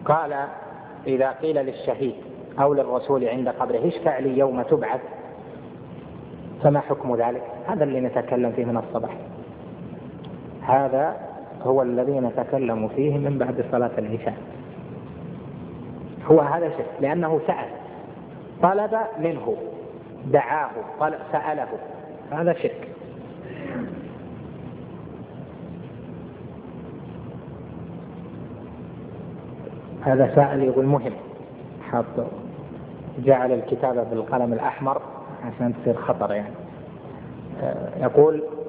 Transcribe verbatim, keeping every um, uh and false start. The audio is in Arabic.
قال إذا قيل للشهيد أو للرسول عند قبره اشفع لي يوم تبعث فما حكم ذلك؟ هذا اللي نتكلم فيه من الصباح، هذا هو الذي نتكلم فيه من بعد صلاة العشاء. هو هذا شيء، لأنه سأل، طلب منه، دعاه، طلب سأله، هذا شرك. هذا سائل يقول مهم، حط جعل الكتابة بالقلم الأحمر عشان تصير خطر يعني. يقول